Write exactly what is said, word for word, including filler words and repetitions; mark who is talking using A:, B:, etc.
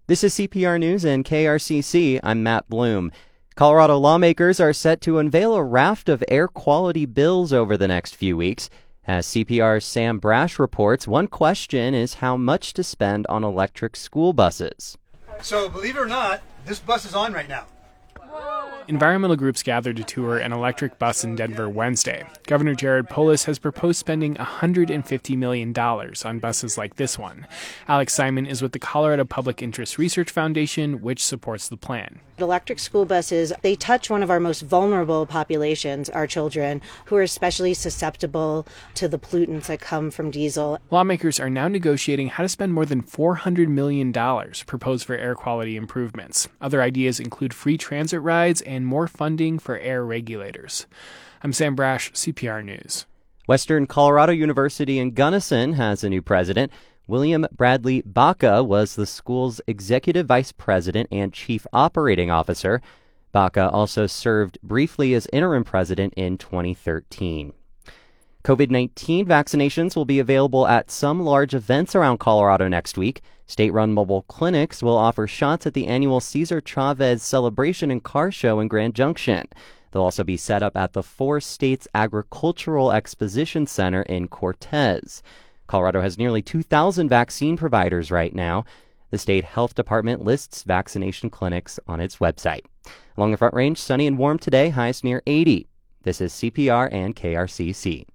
A: This is C P R News and K R C C. I'm Matt Bloom. Colorado lawmakers are set to unveil a raft of air quality bills over the next few weeks. As C P R's Sam Brash reports, one question is how much to spend on electric school buses.
B: So, believe it or not, this bus is on right now.
C: Environmental groups gathered to tour an electric bus in Denver Wednesday. Governor Jared Polis has proposed spending one hundred fifty million dollars on buses like this one. Alex Simon is with the Colorado Public Interest Research Foundation, which supports the plan.
D: Electric school buses, they touch one of our most vulnerable populations, our children, who are especially susceptible to the pollutants that come from diesel.
C: Lawmakers are now negotiating how to spend more than four hundred million dollars proposed for air quality improvements. Other ideas include free transit rides and more funding for air regulators. I'm Sam Brash, C P R News.
A: Western Colorado University in Gunnison has a new president. William Bradley Baca was the school's executive vice president and chief operating officer. Baca also served briefly as interim president in twenty thirteen. covid nineteen vaccinations will be available at some large events around Colorado next week. State-run mobile clinics will offer shots at the annual Cesar Chavez Celebration and Car Show in Grand Junction. They'll also be set up at the Four States Agricultural Exposition Center in Cortez. Colorado has nearly two thousand vaccine providers right now. The state health department lists vaccination clinics on its website. Along the Front Range, sunny and warm today, highs near eighty. This is C P R and K R C C.